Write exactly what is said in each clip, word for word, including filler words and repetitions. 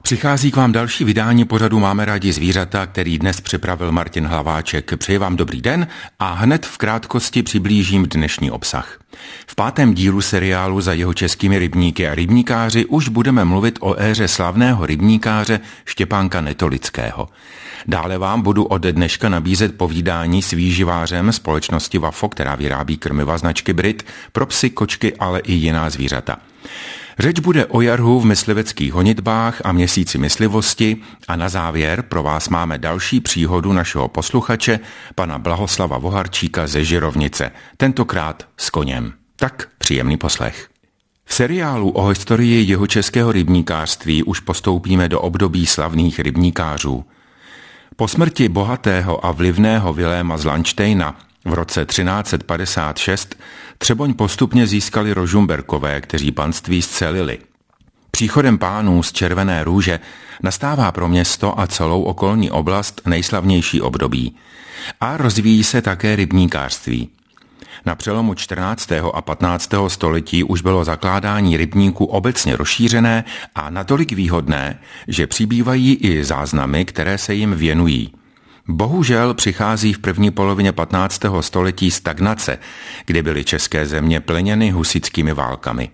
Přichází k vám další vydání pořadu Máme rádi zvířata, který dnes připravil Martin Hlaváček. Přeji vám dobrý den a hned v krátkosti přiblížím dnešní obsah. V pátém dílu seriálu Za jeho českými rybníky a rybníkáři už budeme mluvit o éře slavného rybníkáře Štěpánka Netolického. Dále vám budu ode dneška nabízet povídání s výživářem společnosti Vafo, která vyrábí krmiva značky Brit pro psy, kočky, ale i jiná zvířata. Řeč bude o jarhu v mysliveckých honitbách a měsíci myslivosti a na závěr pro vás máme další příhodu našeho posluchače, pana Blahoslava Voharčíka ze Žirovnice, tentokrát s koněm. Tak příjemný poslech. V seriálu o historii jihočeského rybníkářství už postoupíme do období slavných rybníkářů. Po smrti bohatého a vlivného Viléma z Landštejna v roce třináct set padesát šest Třeboň postupně získali Rožumberkové, kteří panství scelili. Příchodem pánů z Červené Růže nastává pro město a celou okolní oblast nejslavnější období. A rozvíjí se také rybníkářství. Na přelomu čtrnáctého a patnáctého století už bylo zakládání rybníků obecně rozšířené a natolik výhodné, že přibývají i záznamy, které se jim věnují. Bohužel přichází v první polovině patnáctého století stagnace, kdy byly české země pleněny husitskými válkami.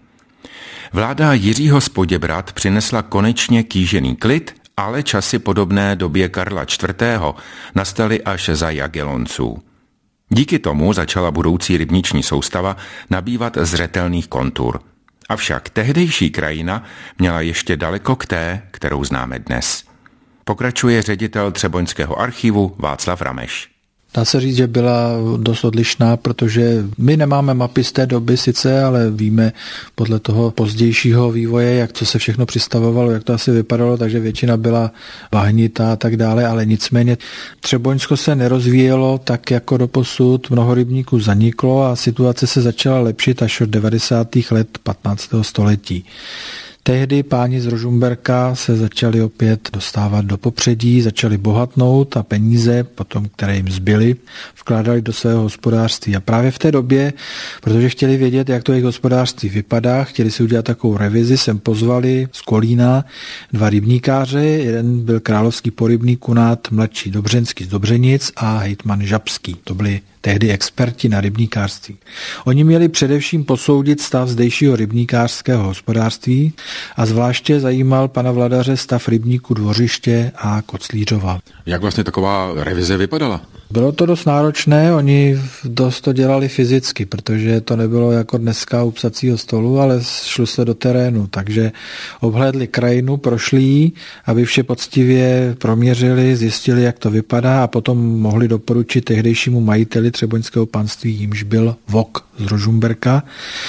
Vláda Jiřího z Poděbrad přinesla konečně kýžený klid, ale časy podobné době Karla čtvrtého nastaly až za Jagellonců. Díky tomu začala budoucí rybniční soustava nabývat zřetelných kontur. Avšak tehdejší krajina měla ještě daleko k té, kterou známe dnes. Pokračuje ředitel Třeboňského archivu Václav Rameš. Dá se říct, že byla dost odlišná, protože my nemáme mapy z té doby sice, ale víme podle toho pozdějšího vývoje, jak co se všechno přistavovalo, jak to asi vypadalo, takže většina byla bahnitá a tak dále, ale nicméně Třeboňsko se nerozvíjelo tak jako doposud, mnoho rybníků zaniklo a situace se začala lepšit až od devadesátých let patnáctého století. Tehdy páni z Rožumberka se začali opět dostávat do popředí, začali bohatnout a peníze, potom, které jim zbyly, vkládali do svého hospodářství. A právě v té době, protože chtěli vědět, jak to jejich hospodářství vypadá, chtěli si udělat takovou revizi, sem pozvali z Kolína dva rybníkáře, jeden byl královský porybný Kunát mladší Dobřenský z Dobřenic a hejtman Žabský. To byli tehdy experti na rybníkářství. Oni měli především posoudit stav zdejšího rybníkářského hospodářství a zvláště zajímal pana vladaře stav rybníku Dvořiště a Koclířova. Jak vlastně taková revize vypadala? Bylo to dost náročné, oni dost to dělali fyzicky, protože to nebylo jako dneska u psacího stolu, ale šlo se do terénu, takže obhlédli krajinu, prošli ji, aby vše poctivě proměřili, zjistili, jak to vypadá a potom mohli doporučit tehdejšímu majiteli Třeboňského panství, jímž byl Vok z Rožumberka.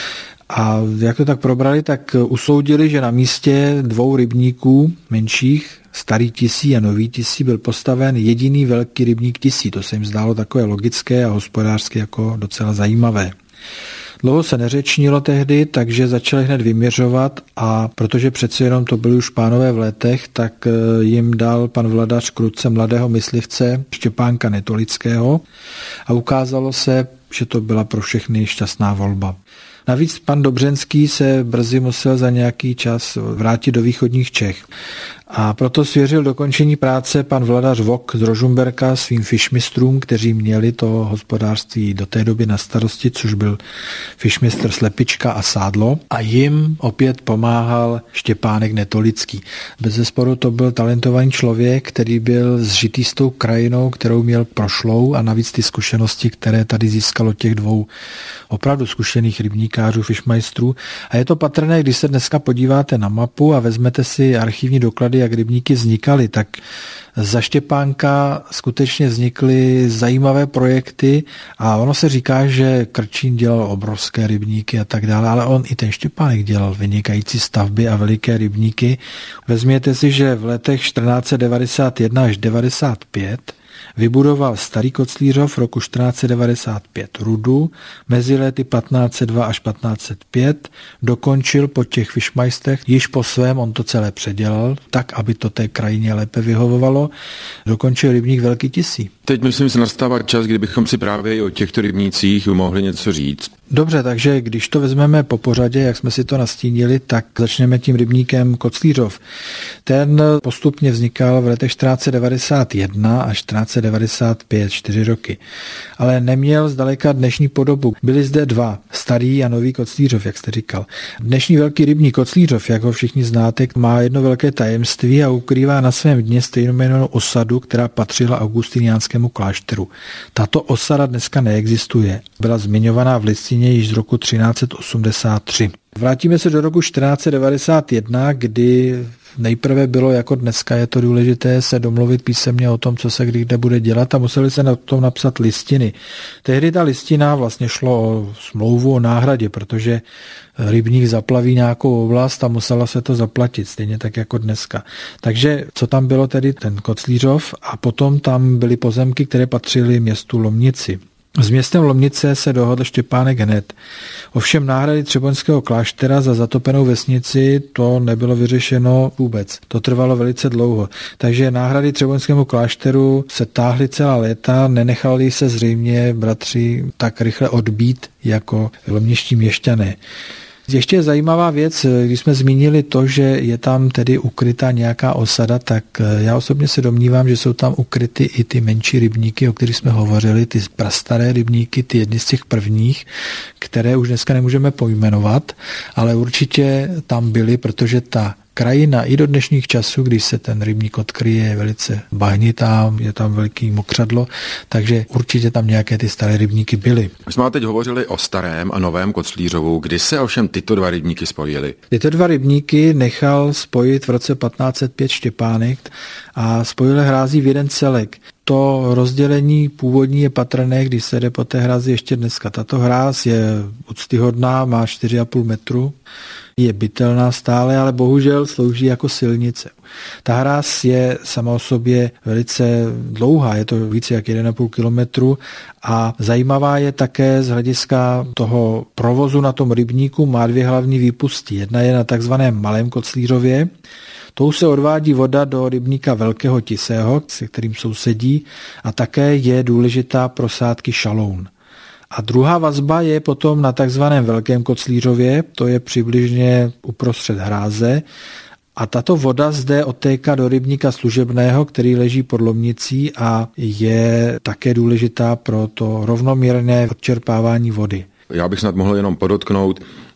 A jak to tak probrali, tak usoudili, že na místě dvou rybníků menších, Starý Tisí a Nový Tisí, byl postaven jediný velký rybník Tisí. To se jim zdálo takové logické a hospodářsky jako docela zajímavé. Dlouho se neřečnilo tehdy, takže začali hned vyměřovat a protože přece jenom to byli už pánové v letech, tak jim dal pan vladař k ruce mladého myslivce Štěpánka Netolického a ukázalo se, že to byla pro všechny šťastná volba. Navíc pan Dobřenský se brzy musel za nějaký čas vrátit do východních Čech. A proto svěřil dokončení práce pan vladař Vok z Rožumberka svým fišmistrům, kteří měli to hospodářství do té doby na starosti, což byl fišmistr Slepička a Sádlo. A jim opět pomáhal Štěpánek Netolický. Bezesporu to byl talentovaný člověk, který byl zžitý s tou krajinou, kterou měl prošlou a navíc ty zkušenosti, které tady získalo těch dvou opravdu zkušených rybníkářů, fišmajstrů. A je to patrné, když se dneska podíváte na mapu a vezmete si archivní doklady, jak rybníky vznikaly, tak za Štěpánka skutečně vznikly zajímavé projekty a ono se říká, že Krčín dělal obrovské rybníky a tak dále, ale on i ten Štěpánek dělal vynikající stavby a veliké rybníky. Vezměte si, že v letech čtrnáct set devadesát jedna až devadesát pět vybudoval Starý Koclířov roku čtrnáct set devadesát pět Rudu, mezi lety patnáct set dva až patnáct set pět dokončil po těch fišmajstech, již po svém on to celé předělal, tak, aby to té krajině lépe vyhovovalo, dokončil rybník Velký Tisí. Teď myslím, že nastává čas, kdybychom si právě i o těchto rybnících mohli něco říct. Dobře, takže když to vezmeme po pořadě, jak jsme si to nastínili, tak začneme tím rybníkem Koclířov. Ten postupně vznikal v letech čtrnáct devadesát jedna až čtrnáct devadesát pět, čtyři roky. Ale neměl zdaleka dnešní podobu. Byly zde dva, starý a nový Koclířov, jak jste říkal. Dnešní velký rybník Koclířov, jak ho všichni znáte, má jedno velké tajemství a ukrývá na svém dně stejnojmennou osadu, která patřila augustiniánskému klášteru. Tato osada dneska neexistuje. Byla zmiňovaná v listině již z roku třináct osmdesát tři. Vrátíme se do roku čtrnáct devadesát jedna, kdy nejprve bylo, jako dneska je to důležité, se domluvit písemně o tom, co se kdy kde bude dělat a museli se na tom napsat listiny. Tehdy ta listina vlastně šlo o smlouvu o náhradě, protože rybník zaplaví nějakou oblast a muselo se to zaplatit, stejně tak jako dneska. Takže co tam bylo tedy ten Koclířov a potom tam byly pozemky, které patřily městu Lomnici. S městem Lomnice se dohodl Štěpánek hned. Ovšem náhrady Třeboňského kláštera za zatopenou vesnici to nebylo vyřešeno vůbec. To trvalo velice dlouho. Takže náhrady Třeboňskému klášteru se táhly celá léta, nenechali se zřejmě bratři tak rychle odbít jako lomniští měšťané. Ještě je zajímavá věc, když jsme zmínili to, že je tam tedy ukrytá nějaká osada, tak já osobně se domnívám, že jsou tam ukryty i ty menší rybníky, o kterých jsme hovořili, ty prastaré rybníky, ty jedny z těch prvních, které už dneska nemůžeme pojmenovat, ale určitě tam byly, protože ta krajina i do dnešních časů, když se ten rybník odkryje, je velice bahnitá, je tam velký mokřadlo, takže určitě tam nějaké ty staré rybníky byly. My jsme teď hovořili o starém a novém Koclířovu, kdy se ovšem tyto dva rybníky spojily. Tyto dva rybníky nechal spojit v roce patnáct set pět Štěpánek a spojil hrází v jeden celek. To rozdělení původní je patrné, když se jde po té hrázi ještě dneska. Tato hráz je úctyhodná, má čtyři a půl metru, je bytelná stále, ale bohužel slouží jako silnice. Ta hráz je sama o sobě velice dlouhá, je to více jak jeden a půl kilometru a zajímavá je také z hlediska toho provozu na tom rybníku, má dvě hlavní výpusty. Jedna je na takzvaném Malém Koclířově, tou se odvádí voda do rybníka Velkého Tisého, se kterým sousedí, a také je důležitá pro sádky šaloun. A druhá vazba je potom na takzvaném Velkém Koclířově, to je přibližně uprostřed hráze, a tato voda zde odtéká do rybníka Služebného, který leží pod Lomnicí a je také důležitá pro to rovnoměrné odčerpávání vody. Já bych snad mohl jenom podotknout,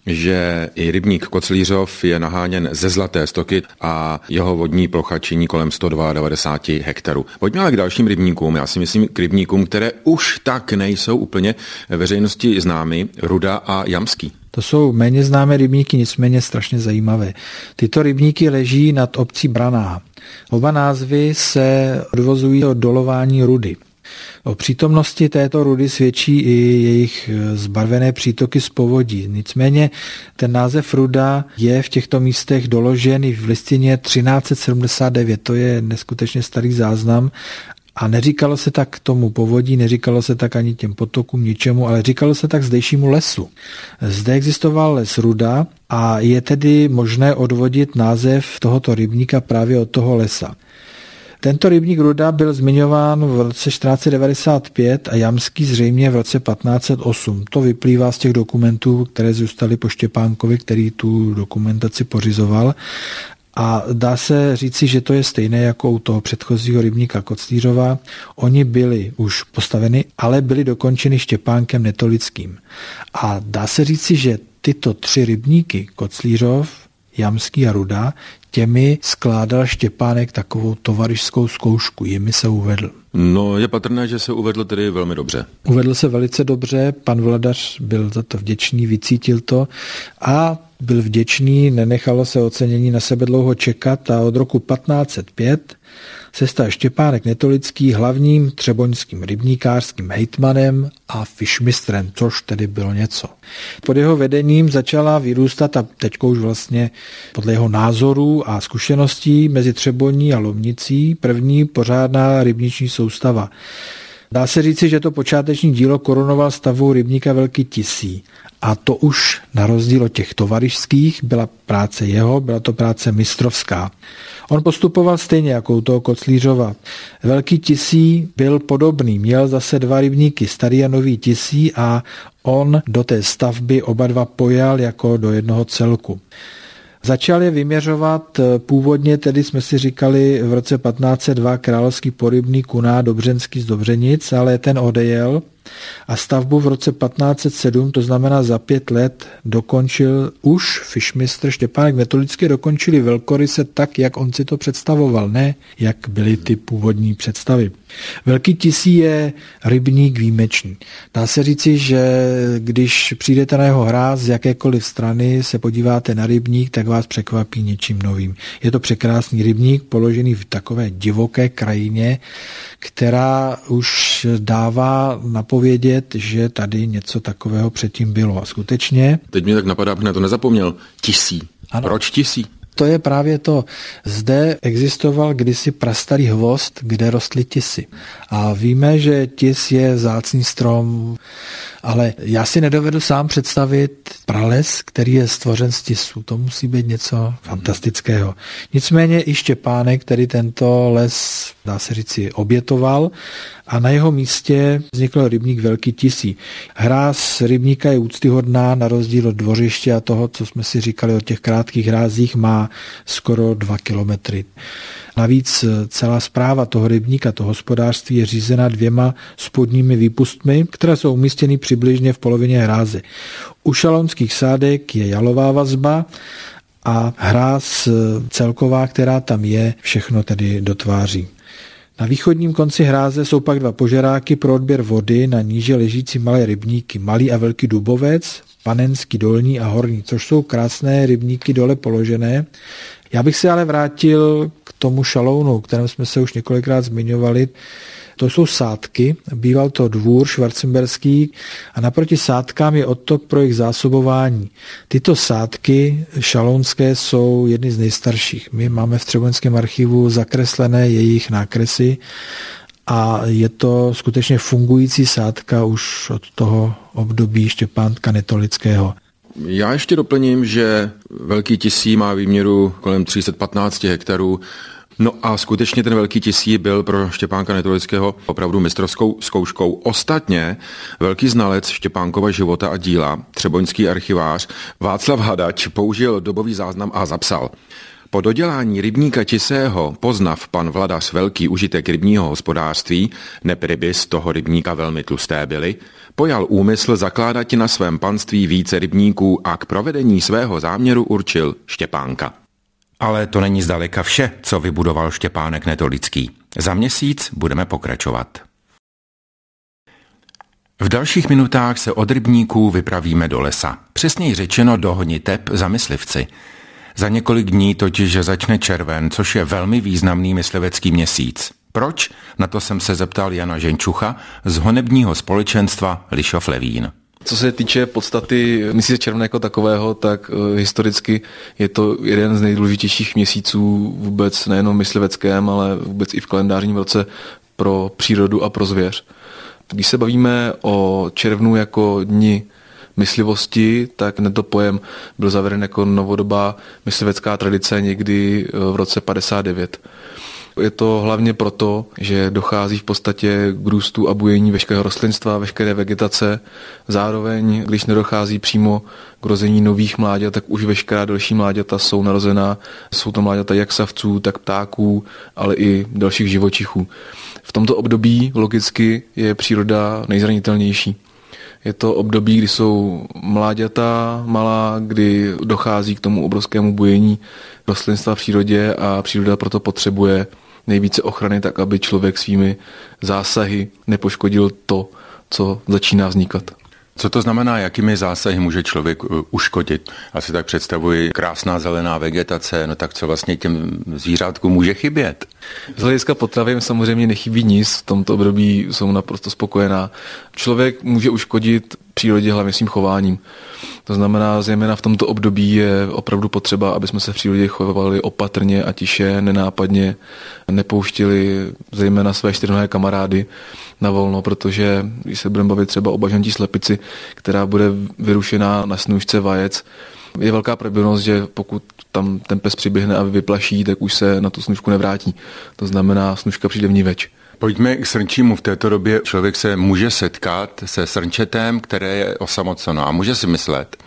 že i rybník Koclířov je naháněn ze Zlaté Stoky a jeho vodní plocha činí kolem sto devadesát dva hektarů. Pojďme ale k dalším rybníkům. Já si myslím k rybníkům, které už tak nejsou úplně veřejnosti známy, Ruda a Jamský. To jsou méně známé rybníky, nicméně strašně zajímavé. Tyto rybníky leží nad obcí Braná. Oba názvy se odvozují od dolování rudy. O přítomnosti této rudy svědčí i jejich zbarvené přítoky z povodí. Nicméně ten název Ruda je v těchto místech doložen i v listině třináct sedmdesát devět. To je neskutečně starý záznam a neříkalo se tak tomu povodí, neříkalo se tak ani těm potokům, ničemu, ale říkalo se tak zdejšímu lesu. Zde existoval les Ruda a je tedy možné odvodit název tohoto rybníka právě od toho lesa. Tento rybník Ruda byl zmiňován v roce čtrnáct devadesát pět a Jamský zřejmě v roce patnáct set osm. To vyplývá z těch dokumentů, které zůstaly po Štěpánkovi, který tu dokumentaci pořizoval. A dá se říci, že to je stejné jako u toho předchozího rybníka Koclířova. Oni byli už postaveny, ale byly dokončeny Štěpánkem Netolickým. A dá se říci, že tyto tři rybníky, Koclířov, Jamský a Ruda, těmi skládal Štěpánek takovou tovaryšskou zkoušku, jimi se uvedl. No, je patrné, že se uvedl tedy velmi dobře. Uvedl se velice dobře, pan vladař byl za to vděčný, vycítil to a byl vděčný, nenechalo se ocenění na sebe dlouho čekat a od roku patnáct set pět se stal Štěpánek Netolický hlavním třeboňským rybníkářským hejtmanem a fišmistrem, což tedy bylo něco. Pod jeho vedením začala vyrůstat a teďko už vlastně podle jeho názorů a zkušeností mezi Třeboní a Lomnicí první pořádná rybniční soustava. Dá se říci, že to počáteční dílo korunoval stavbou rybníka Velký Tisí. A to už na rozdíl od těch tovarišských byla práce jeho, byla to práce mistrovská. On postupoval stejně jako u toho Koclířova. Velký Tisí byl podobný, měl zase dva rybníky, Starý a Nový Tisí, a on do té stavby oba dva pojal jako do jednoho celku. Začal je vyměřovat původně, tedy jsme si říkali v roce patnáct set dva královský porybník Kuná Dobřenský z Dobřenic, ale ten odejel a stavbu v roce patnáct set sedm, to znamená za pět let, dokončil už fišmistr Štěpánek Netolický, dokončili velkoryse tak, jak on si to představoval, ne jak byly ty původní představy. Velký Tisí je rybník výjimečný. Dá se říci, že když přijdete na jeho hráz z jakékoliv strany, se podíváte na rybník, tak vás překvapí něčím novým. Je to překrásný rybník, položený v takové divoké krajině, která už dává napovědět, že tady něco takového předtím bylo. A skutečně... Teď mě tak napadá, abych na to nezapomněl. Tisí. Ano. Proč Tisí? To je právě to. Zde existoval kdysi prastarý hvozd, kde rostly tisy. A víme, že tis je vzácný strom, ale já si nedovedu sám představit prales, který je stvořen z tisů. To musí být něco fantastického. Nicméně i Štěpánek, který tento les, dá se říci, obětoval, a na jeho místě vznikl rybník Velký Tisí. Hráz rybníka je úctyhodná, na rozdíl od dvořiště a toho, co jsme si říkali o těch krátkých hrázích, má skoro dva kilometry. Navíc celá správa toho rybníka, toho hospodářství je řízena dvěma spodními výpustmi, které jsou umístěny přibližně v polovině hráze. U Šalonských sádek je jalová vazba a hráz celková, která tam je, všechno tedy dotváří. Na východním konci hráze jsou pak dva požeráky pro odběr vody na níže ležící malé rybníky, Malý a Velký Dubovec, Panenský dolní a horní, což jsou krásné rybníky dole položené. Já bych se ale vrátil k tomu Šalounu, o kterém jsme se už několikrát zmiňovali. To jsou sádky, býval to dvůr švarcemberský a naproti sádkám je odtok pro jejich zásobování. Tyto sádky šalounské jsou jedny z nejstarších. My máme v Třeboňském archivu zakreslené jejich nákresy a je to skutečně fungující sádka už od toho období Štěpánka Netolického. Já ještě doplním, že Velký Tisí má výměru kolem tři sta patnáct hektarů. No a skutečně ten Velký Tisí byl pro Štěpánka Netolického opravdu mistrovskou zkouškou. Ostatně velký znalec Štěpánkova života a díla, třeboňský archivář Václav Hadač použil dobový záznam a zapsal: po dodělání rybníka Tisého, poznav pan vladař velký užitek rybního hospodářství, neb ryby z toho rybníka velmi tlusté byly, pojal úmysl zakládat na svém panství více rybníků a k provedení svého záměru určil Štěpánka. Ale to není zdaleka vše, co vybudoval Štěpánek Netolický. Za měsíc budeme pokračovat. V dalších minutách se od rybníků vypravíme do lesa. Přesněji řečeno do Honiteb za myslivci. Za několik dní totiž začne červen, což je velmi významný myslivecký měsíc. Proč? Na to jsem se zeptal Jana Ženčucha z honebního společenstva Lišov-Levín. Co se týče podstaty měsíce června jako takového, tak uh, historicky je to jeden z nejdůležitějších měsíců vůbec nejenom mysliveckém, ale vůbec i v kalendářním roce pro přírodu a pro zvěř. Když se bavíme o červnu jako dni myslivosti, tak tento pojem byl zaveden jako novodobá myslivecká tradice někdy v roce padesát devět. Je to hlavně proto, že dochází v podstatě k růstu a bujení veškerého rostlinstva, veškeré vegetace. Zároveň, když nedochází přímo k rození nových mláďat, tak už veškerá další mláďata jsou narozená. Jsou to mláďata jak savců, tak ptáků, ale i dalších živočichů. V tomto období logicky je příroda nejzranitelnější. Je to období, kdy jsou mláďata malá, kdy dochází k tomu obrovskému bujení rostlinstva v přírodě a příroda proto potřebuje nejvíce ochrany, tak aby člověk svými zásahy nepoškodil to, co začíná vznikat. Co to znamená, jakými zásahy může člověk uškodit? Asi tak představuji krásná zelená vegetace, no tak co vlastně těm zvířátkům může chybět? Z hlediska potravin samozřejmě nechybí nic, v tomto období jsou naprosto spokojená. Člověk může uškodit přírodě, hlavně svým chováním. To znamená, zejména v tomto období je opravdu potřeba, aby jsme se v přírodě chovali opatrně a tiše, nenápadně, nepouštili zejména své čtyřnohé kamarády na volno, protože když se budeme bavit třeba o bažantí slepici, která bude vyrušená na snůžce vajec, je velká pravděpodobnost, že pokud tam ten pes přiběhne a vyplaší, tak už se na tu snůžku nevrátí. To znamená, snůžka přijde vniveč. Pojďme k srnčímu. V této době člověk se může setkat se srnčetem, které je osamoceno a může si myslet,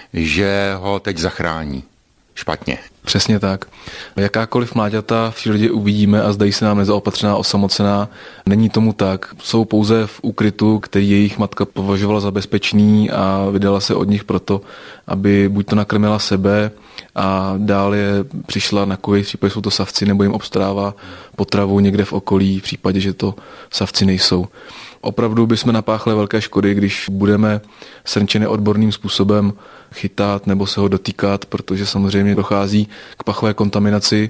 že ho teď zachrání. Špatně. Přesně tak. Jakákoliv mláďata v přírodě uvidíme a zdají se nám nezaopatřená, osamocená. Není tomu tak. Jsou pouze v úkrytu, který jejich matka považovala za bezpečný a vydala se od nich proto, aby buď to nakrmila sebe a dál je přišla na kojich, v případě jsou to savci, nebo jim obstarává potravu někde v okolí, v případě, že to savci nejsou. Opravdu bychom napáchli velké škody, když budeme srnče odborným způsobem chytat nebo se ho dotýkat, protože samozřejmě dochází k pachové kontaminaci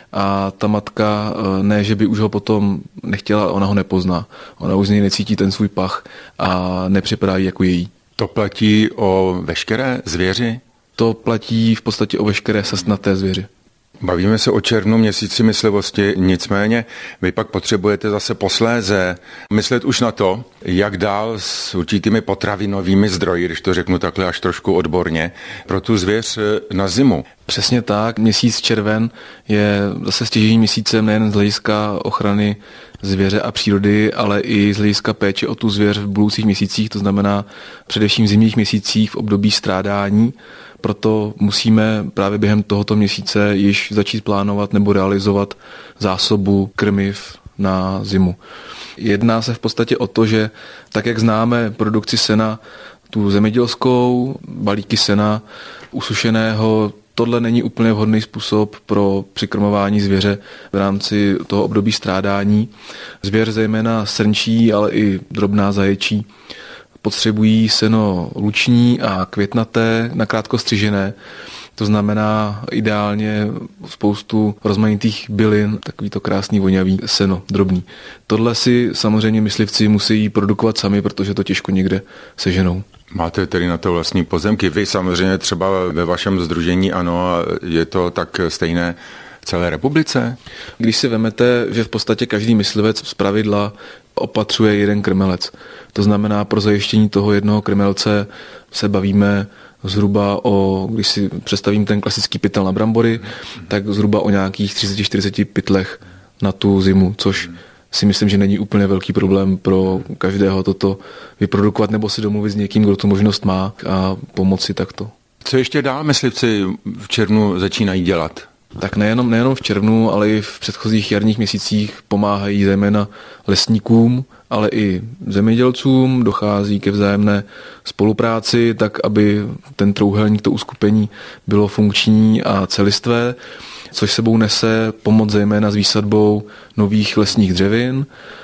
a ta matka ne, že by už ho potom nechtěla, ona ho nepozná. Ona už z něj necítí ten svůj pach a nepřipadá jí jako její. To platí o veškeré zvěři? To platí v podstatě o veškeré sestnaté zvěři. Bavíme se o červnu, měsíci myslivosti, nicméně vy pak potřebujete zase posléze myslet už na to, jak dál s určitými potravinovými zdroji, když to řeknu takhle až trošku odborně, pro tu zvěř na zimu. Přesně tak, měsíc červen je zase stěžejním měsícem nejen z hlediska ochrany zvěře a přírody, ale i z hlediska péče o tu zvěř v budoucích měsících, to znamená především v zimních měsících v období strádání. Proto musíme právě během tohoto měsíce již začít plánovat nebo realizovat zásobu krmiv na zimu. Jedná se v podstatě o to, že tak, jak známe produkci sena, tu zemědělskou, balíky sena usušeného, tohle není úplně vhodný způsob pro přikrmování zvěře v rámci toho období strádání. Zvěř zejména srnčí, ale i drobná zaječí potřebují seno luční a květnaté, nakrátko střižené. To znamená ideálně spoustu rozmanitých bylin, takový to krásný vonavý seno, drobný. Tohle si samozřejmě myslivci musí produkovat sami, protože to těžko někde seženou. Máte tedy na to vlastní pozemky. Vy samozřejmě třeba ve vašem sdružení, ano, je to tak stejné v celé republice? Když si vemete, že v podstatě každý myslivec zpravidla opatřuje jeden krmelec. To znamená, pro zajištění toho jednoho krmelce se bavíme zhruba o, když si představím ten klasický pytel na brambory, tak zhruba o nějakých třicet až čtyřicet pytlech na tu zimu, což si myslím, že není úplně velký problém pro každého toto vyprodukovat nebo si domluvit s někým, kdo tu možnost má a pomoci takto. Co ještě dál myslivci v červnu začínají dělat? Tak nejenom, nejenom v červnu, ale i v předchozích jarních měsících pomáhají zejména lesníkům, ale i zemědělcům, dochází ke vzájemné spolupráci, tak aby ten trouhelník, to uskupení bylo funkční a celistvé, což sebou nese pomoc zejména s výsadbou nových lesních dřevin,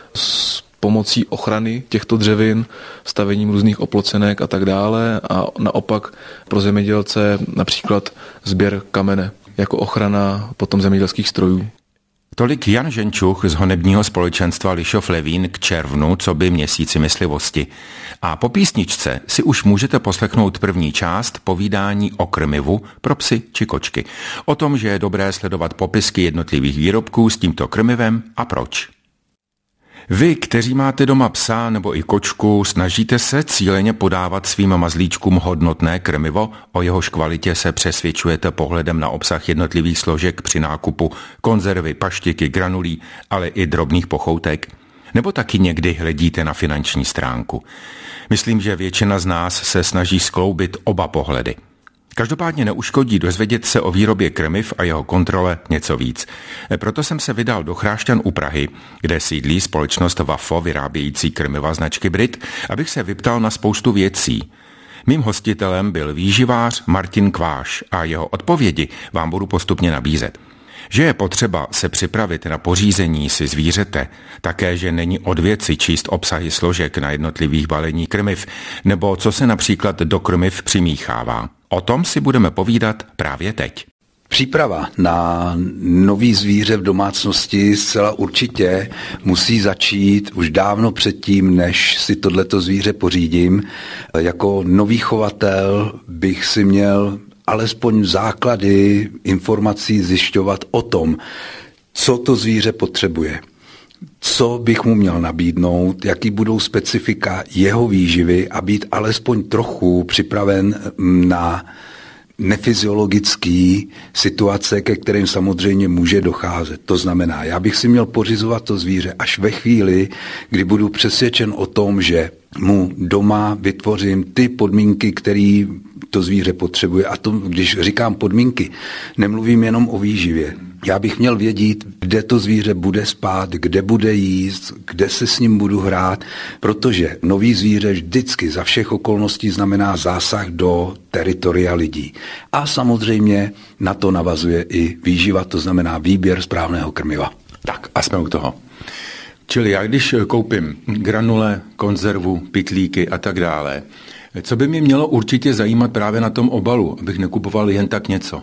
s pomocí ochrany těchto dřevin, stavením různých oplocenek a tak dále a naopak pro zemědělce například sběr kamene jako ochrana potom zemědělských strojů. Tolik Jan Ženčuch z honebního společenstva Lišov-Levín k červnu, co by měsíci myslivosti. A po písničce si už můžete poslechnout první část povídání o krmivu pro psy či kočky. O tom, že je dobré sledovat popisky jednotlivých výrobků s tímto krmivem a proč. Vy, kteří máte doma psa nebo i kočku, snažíte se cíleně podávat svým mazlíčkům hodnotné krmivo, o jehož kvalitě se přesvědčujete pohledem na obsah jednotlivých složek při nákupu konzervy, paštiky, granulí, ale i drobných pochoutek? Nebo taky někdy hledíte na finanční stránku? Myslím, že většina z nás se snaží skloubit oba pohledy. Každopádně neuškodí dozvědět se o výrobě krmiv a jeho kontrole něco víc. Proto jsem se vydal do Chrášťan u Prahy, kde sídlí společnost Wafo vyrábějící krmiva značky Brit, abych se vyptal na spoustu věcí. Mým hostitelem byl výživář Martin Kváš a jeho odpovědi vám budu postupně nabízet. Že je potřeba se připravit na pořízení si zvířete, také, že není od věci číst obsahy složek na jednotlivých balení krmiv, nebo co se například do krmiv přimíchává. O tom si budeme povídat právě teď. Příprava na nový zvíře v domácnosti zcela určitě musí začít už dávno předtím, než si tohleto zvíře pořídím. Jako nový chovatel bych si měl alespoň základy informací zjišťovat o tom, co to zvíře potřebuje, co bych mu měl nabídnout, jaký budou specifika jeho výživy a být alespoň trochu připraven na nefyziologické situace, ke kterým samozřejmě může docházet. To znamená, já bych si měl pořizovat to zvíře až ve chvíli, kdy budu přesvědčen o tom, že mu doma vytvořím ty podmínky, které to zvíře potřebuje. A to, když říkám podmínky, nemluvím jenom o výživě. Já bych měl vědět, kde to zvíře bude spát, kde bude jíst, kde se s ním budu hrát, protože nový zvíře vždycky za všech okolností znamená zásah do teritoria lidí. A samozřejmě na to navazuje i výživa, to znamená výběr správného krmiva. Tak a jsme u toho. Čili já když koupím granule, konzervu, pytlíky a tak dále, co by mě mělo určitě zajímat právě na tom obalu, abych nekupoval jen tak něco?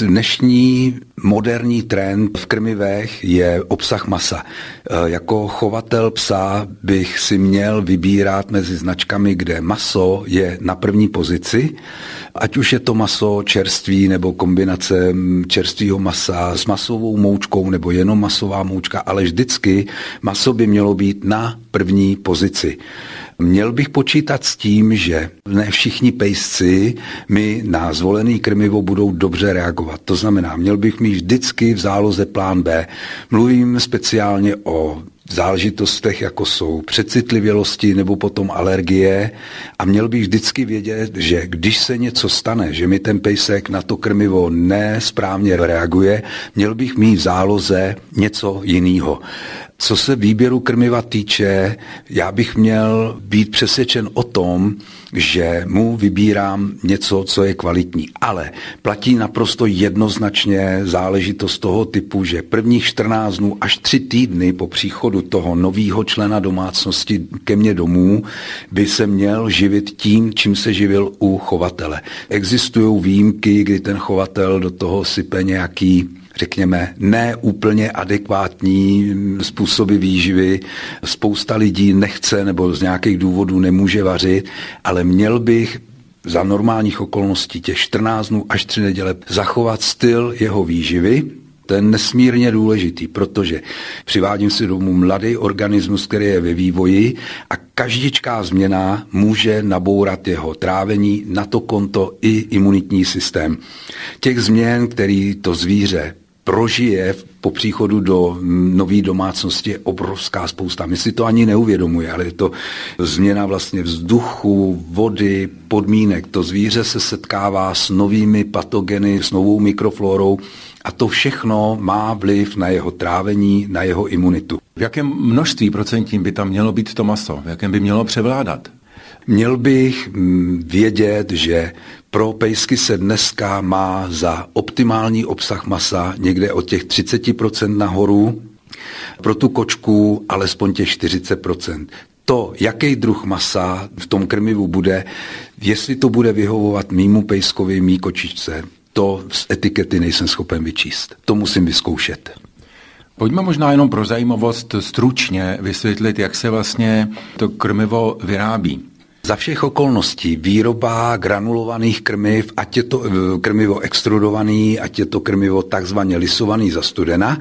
Dnešní moderní trend v krmivech je obsah masa. Jako chovatel psa bych si měl vybírat mezi značkami, kde maso je na první pozici, ať už je to maso čerství nebo kombinace čerstvého masa s masovou moučkou nebo jenom masová moučka, ale vždycky maso by mělo být na první pozici. Měl bych počítat s tím, že ne všichni pejsci mi na zvolený krmivo budou dobře reagovat. To znamená, měl bych mít vždycky v záloze plán B. Mluvím speciálně o záležitostech, jako jsou přecitlivělosti nebo potom alergie a měl bych vždycky vědět, že když se něco stane, že mi ten pejsek na to krmivo nesprávně reaguje, měl bych mít v záloze něco jiného. Co se výběru krmiva týče, já bych měl být přesvědčen o tom, že mu vybírám něco, co je kvalitní. Ale platí naprosto jednoznačně záležitost toho typu, že prvních čtrnáct dnů až tři týdny po příchodu toho nového člena domácnosti ke mně domů by se měl živit tím, čím se živil u chovatele. Existují výjimky, kdy ten chovatel do toho sype nějaký, řekněme, ne úplně adekvátní způsoby výživy. Spousta lidí nechce nebo z nějakých důvodů nemůže vařit, ale měl bych za normálních okolností těch čtrnáct dnů až tři neděle zachovat styl jeho výživy. To je nesmírně důležitý, protože přivádím si domů mladý organismus, který je ve vývoji a každičká změna může nabourat jeho trávení, na to konto i imunitní systém. Těch změn, který to zvíře prožije po příchodu do nové domácnosti je obrovská spousta. My si to ani neuvědomuje, ale je to změna vlastně vzduchu, vody, podmínek. To zvíře se setkává s novými patogeny, s novou mikroflórou a to všechno má vliv na jeho trávení, na jeho imunitu. V jakém množství procentním by tam mělo být to maso? V jakém by mělo převládat? Měl bych vědět, že pro pejsky se dneska má za optimální obsah masa někde od těch třicet procent nahoru, pro tu kočku alespoň těch čtyřicet procent. To, jaký druh masa v tom krmivu bude, jestli to bude vyhovovat mýmu pejskovi, mý kočičce, to z etikety nejsem schopen vyčíst. To musím vyzkoušet. Pojďme možná jenom pro zajímavost stručně vysvětlit, jak se vlastně to krmivo vyrábí. Za všech okolností výroba granulovaných krmiv, ať je to krmivo extrudovaný, ať je to krmivo takzvaně lisovaný za studena,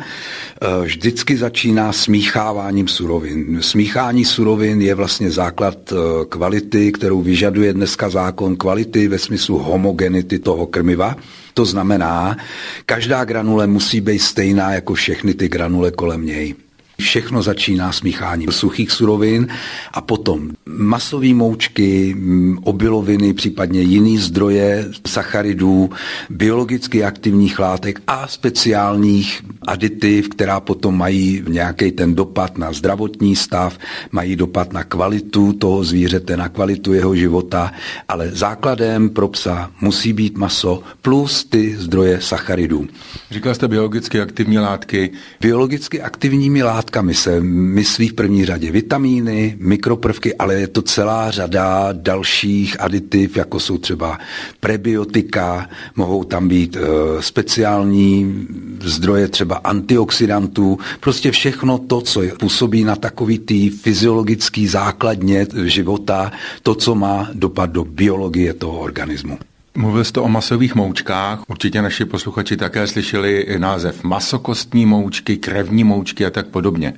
vždycky začíná smícháváním surovin. Smíchání surovin je vlastně základ kvality, kterou vyžaduje dneska zákon kvality ve smyslu homogenity toho krmiva. To znamená, každá granule musí být stejná jako všechny ty granule kolem něj. Všechno začíná smícháním suchých surovin a potom masové moučky, obiloviny, případně jiný zdroje sacharidů, biologicky aktivních látek a speciálních aditiv, která potom mají nějaký ten dopad na zdravotní stav, mají dopad na kvalitu toho zvířete, na kvalitu jeho života, ale základem pro psa musí být maso plus ty zdroje sacharidů. Říkal jste biologicky aktivní látky. Biologicky aktivními látkami se myslí v první řadě vitamíny, mikroprvky, ale je to celá řada dalších aditiv, jako jsou třeba prebiotika, mohou tam být e, speciální zdroje třeba antioxidantů, prostě všechno to, co působí na takový tý fyziologický základně života, to, co má dopad do biologie toho organismu. Mluvil jste o masových moučkách, určitě naši posluchači také slyšeli název masokostní moučky, krevní moučky a tak podobně.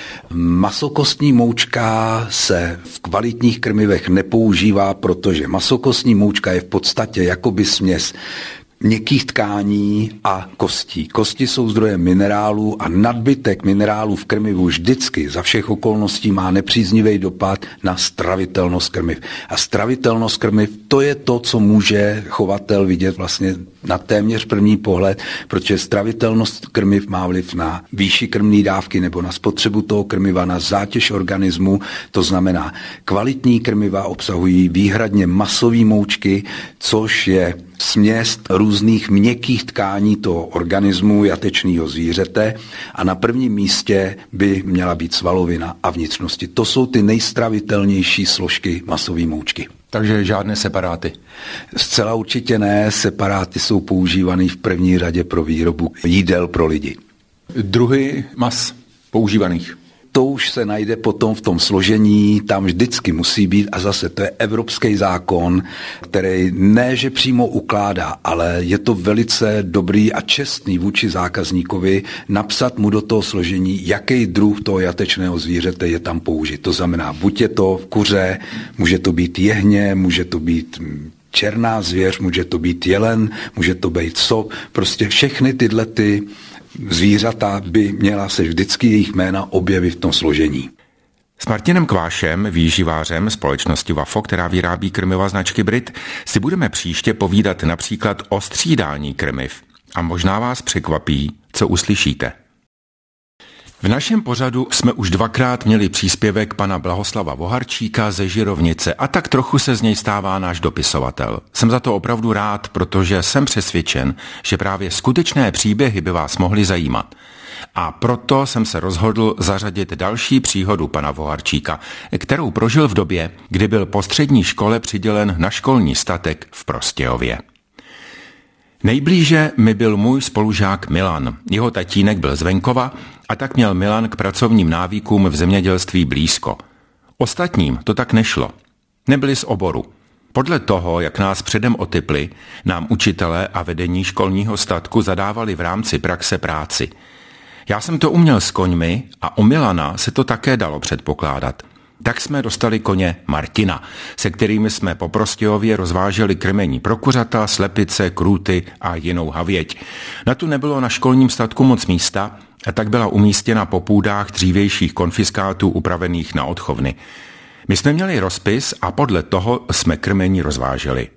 Masokostní moučka se v kvalitních krmivech nepoužívá, protože masokostní moučka je v podstatě jakoby směs měkkých tkání a kostí. Kosti jsou zdrojem minerálů a nadbytek minerálů v krmivu vždycky za všech okolností má nepříznivý dopad na stravitelnost krmiv. A stravitelnost krmiv, to je to, co může chovatel vidět vlastně na téměř první pohled, protože stravitelnost krmiv má vliv na výši krmné dávky nebo na spotřebu toho krmiva, na zátěž organismu. To znamená, kvalitní krmiva obsahují výhradně masové moučky, což je směs různých měkkých tkání toho organismu jatečného zvířete a na prvním místě by měla být svalovina a vnitřnosti. To jsou ty nejstravitelnější složky masové moučky. Takže žádné separáty? Zcela určitě ne, separáty jsou používané v první řadě pro výrobu jídel pro lidi. Druhy mas používaných? To už se najde potom v tom složení, tam vždycky musí být a zase to je evropský zákon, který ne, že přímo ukládá, ale je to velice dobrý a čestný vůči zákazníkovi napsat mu do toho složení, jaký druh toho jatečného zvířete je tam použit. To znamená, buď je to kuře, může to být jehně, může to být černá zvěř, může to být jelen, může to být sop, prostě všechny tyhle ty zvířata by měla se vždycky jejich jména objevit v tom složení. S Martinem Kvášem, výživářem společnosti Vafo, která vyrábí krmiva značky Brit, si budeme příště povídat například o střídání krmiv. A možná vás překvapí, co uslyšíte. V našem pořadu jsme už dvakrát měli příspěvek pana Blahoslava Voharčíka ze Žirovnice a tak trochu se z něj stává náš dopisovatel. Jsem za to opravdu rád, protože jsem přesvědčen, že právě skutečné příběhy by vás mohly zajímat. A proto jsem se rozhodl zařadit další příhodu pana Voharčíka, kterou prožil v době, kdy byl po střední škole přidělen na školní statek v Prostějově. Nejblíže mi byl můj spolužák Milan. Jeho tatínek byl z venkova a tak měl Milan k pracovním návykům v zemědělství blízko. Ostatním to tak nešlo. Nebyli z oboru. Podle toho, jak nás předem otypli, nám učitelé a vedení školního statku zadávali v rámci praxe práci. Já jsem to uměl s koňmi a u Milana se to také dalo předpokládat. Tak jsme dostali koně Martina, se kterými jsme po Prostějově rozváželi krmení pro kuřata, slepice, krůty a jinou havěť. Na tu nebylo na školním statku moc místa a tak byla umístěna po půdách dřívějších konfiskátů upravených na odchovny. My jsme měli rozpis a podle toho jsme krmení rozváželi.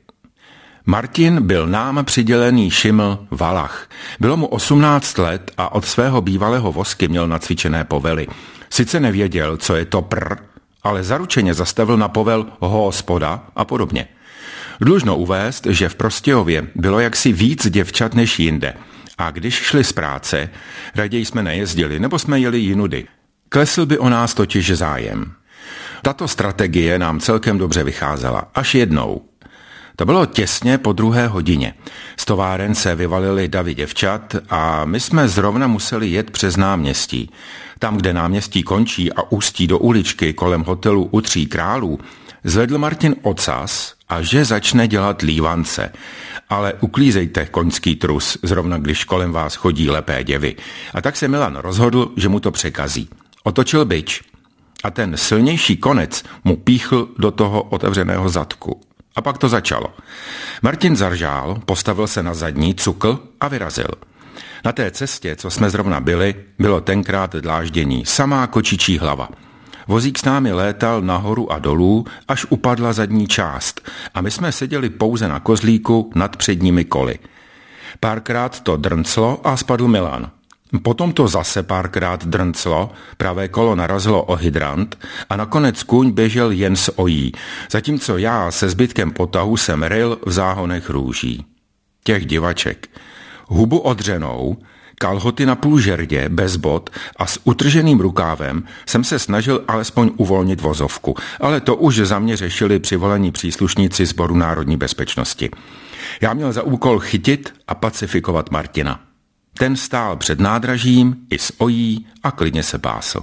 Martin byl nám přidělený šiml Valach. Bylo mu osmnáct let a od svého bývalého vosky měl nacvičené povely. Sice nevěděl, co je to pr, ale zaručeně zastavil na povel hospoda a podobně. Dlužno uvést, že v Prostějově bylo jaksi víc děvčat než jinde a když šli z práce, raději jsme nejezdili nebo jsme jeli jinudy. Klesl by o nás totiž zájem. Tato strategie nám celkem dobře vycházela, až jednou. To bylo těsně po druhé hodině. Z továren se vyvalili davy děvčat a my jsme zrovna museli jet přes náměstí. Tam, kde náměstí končí a ústí do uličky kolem hotelu U Tří králů, zvedl Martin ocas a že začne dělat lívance. Ale uklízejte koňský trus, zrovna když kolem vás chodí lepé děvy. A tak se Milan rozhodl, že mu to překazí. Otočil bič a ten silnější konec mu píchl do toho otevřeného zadku. A pak to začalo. Martin zaržál, postavil se na zadní, cukl a vyrazil. Na té cestě, co jsme zrovna byli, bylo tenkrát dláždění, samá kočičí hlava. Vozík s námi létal nahoru a dolů, až upadla zadní část a my jsme seděli pouze na kozlíku nad předními koly. Párkrát to drnclo a spadl Milan. Potom to zase párkrát drnclo, pravé kolo narazilo o hydrant a nakonec kůň běžel jen s ojí, zatímco já se zbytkem potahu jsem ryl v záhonech růží. Těch divaček. Hubu odřenou, Kalhoty na půl žerdě, bez bot a s utrženým rukávem jsem se snažil alespoň uvolnit vozovku, ale to už za mě řešili přivolení příslušníci Sboru národní bezpečnosti. Já měl za úkol chytit a pacifikovat Martina. Ten stál před nádražím i s ojí a klidně se básl.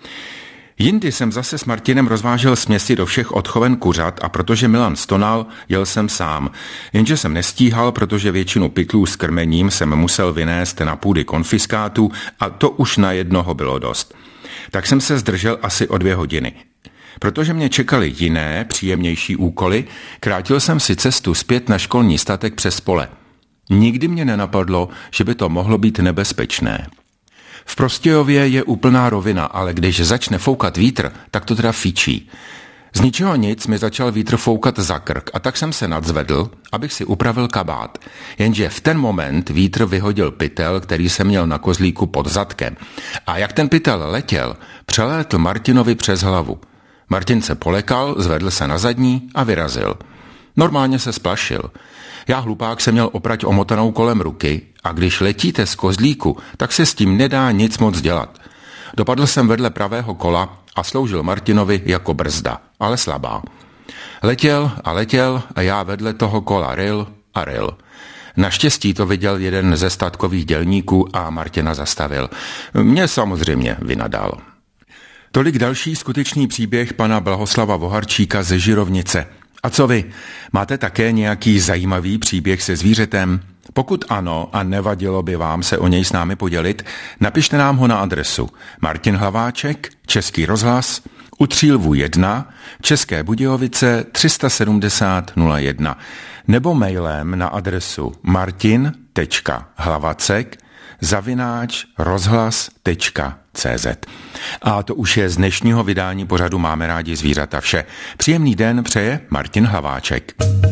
Jindy jsem zase s Martinem rozvážel směsi do všech odchoven kuřat a protože Milan stonal, jel jsem sám. Jenže jsem nestíhal, protože většinu pytlů s krmením jsem musel vynést na půdy konfiskátu a to už na jednoho bylo dost. Tak jsem se zdržel asi o dvě hodiny. Protože mě čekaly jiné, příjemnější úkoly, krátil jsem si cestu zpět na školní statek přes pole. Nikdy mě nenapadlo, že by to mohlo být nebezpečné. V Prostějově je úplná rovina, ale když začne foukat vítr, tak to teda fičí. Z ničeho nic mi začal vítr foukat za krk a tak jsem se nadzvedl, abych si upravil kabát. Jenže v ten moment vítr vyhodil pytel, který jsem měl na kozlíku pod zadkem. A jak ten pytel letěl, přelétl Martinovi přes hlavu. Martin se polekal, zvedl se na zadní a vyrazil. Normálně se splašil. Já hlupák jsem měl oprať omotanou kolem ruky a když letíte z kozlíku, tak se s tím nedá nic moc dělat. Dopadl jsem vedle pravého kola a sloužil Martinovi jako brzda, ale slabá. Letěl a letěl a já vedle toho kola ryl a ryl. Naštěstí to viděl jeden ze statkových dělníků a Martina zastavil. Mě samozřejmě vynadal. Tolik další skutečný příběh pana Blahoslava Voharčíka ze Žirovnice. A co vy? Máte také nějaký zajímavý příběh se zvířetem? Pokud ano a nevadilo by vám se o něj s námi podělit, napište nám ho na adresu Martin Hlaváček, Český rozhlas, u Třílvu jedna, České Budějovice tři set sedmdesát nula jedna nebo mailem na adresu martin tečka hlavacek zavináč rozhlas tečka cé zet. A to už je z dnešního vydání pořadu Máme rádi zvířata vše. Příjemný den přeje Martin Hlaváček.